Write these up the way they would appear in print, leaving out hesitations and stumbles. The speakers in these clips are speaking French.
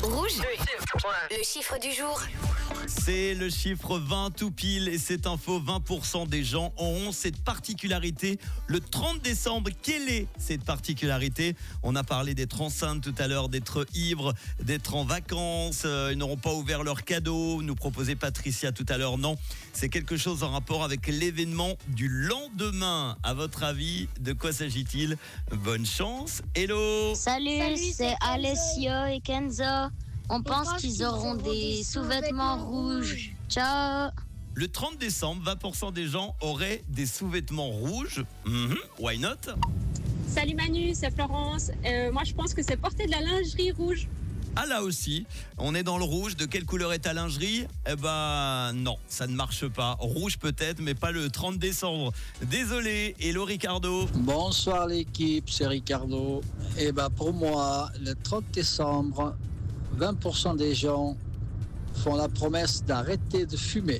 Rouge, le chiffre du jour. C'est le chiffre 20 tout pile et cette info, 20% des gens auront cette particularité le 30 décembre. Quelle est cette particularité ? On a parlé d'être enceinte tout à l'heure, d'être ivre, d'être en vacances. Ils n'auront pas ouvert leurs cadeaux, nous proposait Patricia tout à l'heure. Non, c'est quelque chose en rapport avec l'événement du lendemain. À votre avis, de quoi s'agit-il ? Bonne chance. Hello. Salut, c'est Alessio et Kenzo. On pense qu'ils auront des sous-vêtements rouges. Ciao. Le 30 décembre, 20% des gens auraient des sous-vêtements rouges. Why not ? Salut Manu, c'est Florence. Moi je pense que c'est porter de la lingerie rouge. Ah là aussi, on est dans le rouge. De quelle couleur est ta lingerie ? Eh ben non, ça ne marche pas. Rouge peut-être, mais pas le 30 décembre. Désolé. Hello Ricardo. Bonsoir l'équipe, c'est Ricardo. Et pour moi, le 30 décembre, 20% des gens font la promesse d'arrêter de fumer.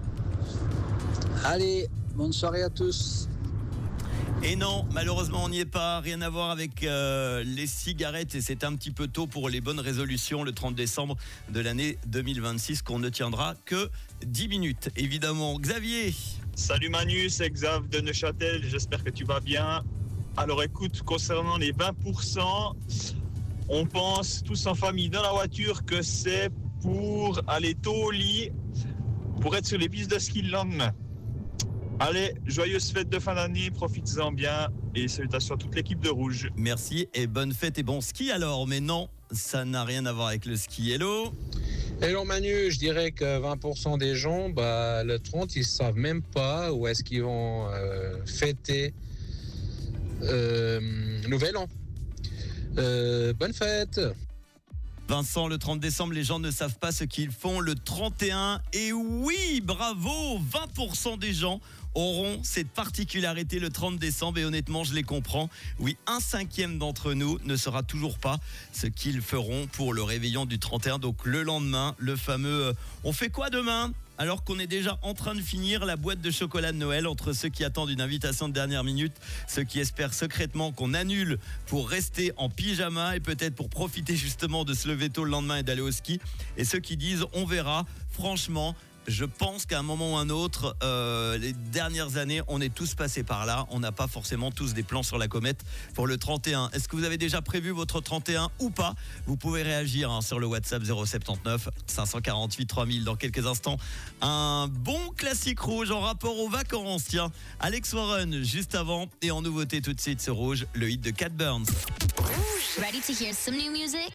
Allez, bonne soirée à tous. Et non, malheureusement on n'y est pas, rien à voir avec les cigarettes et c'est un petit peu tôt pour les bonnes résolutions le 30 décembre de l'année 2026 qu'on ne tiendra que 10 minutes. Évidemment, Xavier. Salut Manu, c'est Xav de Neuchâtel, j'espère que tu vas bien. Alors écoute, concernant les 20%, on pense tous en famille dans la voiture que c'est pour aller tôt au lit, pour être sur les pistes de ski le lendemain. Allez, joyeuse fête de fin d'année, profitez-en bien et salutations à toute l'équipe de Rouge. Merci et bonne fête et bon ski alors, mais non, ça n'a rien à voir avec le ski. Hello. Hello Manu, je dirais que 20% des gens, le 30, ils savent même pas où est-ce qu'ils vont fêter Nouvel An. Bonne fête. Vincent, le 30 décembre, les gens ne savent pas ce qu'ils font le 31. Et oui, bravo, 20% des gens auront cette particularité le 30 décembre et honnêtement, je les comprends. Oui, 1/5 d'entre nous ne saura toujours pas ce qu'ils feront pour le réveillon du 31. Donc le lendemain, le fameux « on fait quoi demain ?» alors qu'on est déjà en train de finir la boîte de chocolat de Noël entre ceux qui attendent une invitation de dernière minute, ceux qui espèrent secrètement qu'on annule pour rester en pyjama et peut-être pour profiter justement de se lever tôt le lendemain et d'aller au ski, et ceux qui disent on verra. Franchement, je pense qu'à un moment ou un autre, les dernières années, on est tous passés par là. On n'a pas forcément tous des plans sur la comète pour le 31. Est-ce que vous avez déjà prévu votre 31 ou pas ? Vous pouvez réagir sur le WhatsApp 079 548 3000. Dans quelques instants, un bon classique rouge en rapport aux vacances. Tiens, Alex Warren juste avant et en nouveauté tout de suite sur Rouge, le hit de Cat Burns. Ready to hear some new music?